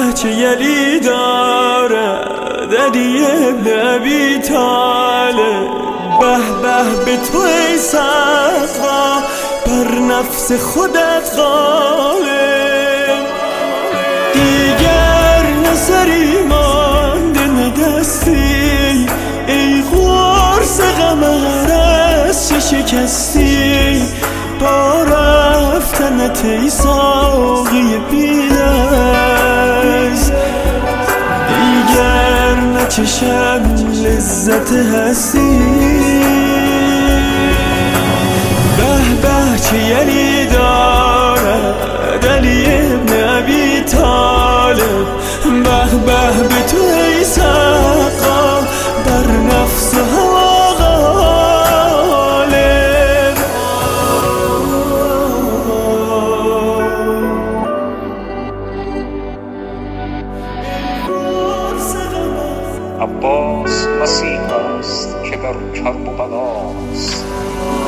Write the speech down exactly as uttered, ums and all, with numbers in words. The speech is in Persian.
چه یلی دارد علی ابن ابی طالب. به به به تو ای سقا بر نفس خودت غالب. دیگر نسری مانده ندستی ای قرص غمر از چه شکستی. با رفتنت ای ساقی بی‌نظم دیگر نچشم لذت هستی. به به چه یلی دارد علی ابن ابی طالب. به به به تو ای سقا بر نفس هوا غالب. عباس مسیح است که در کرب و بلاست.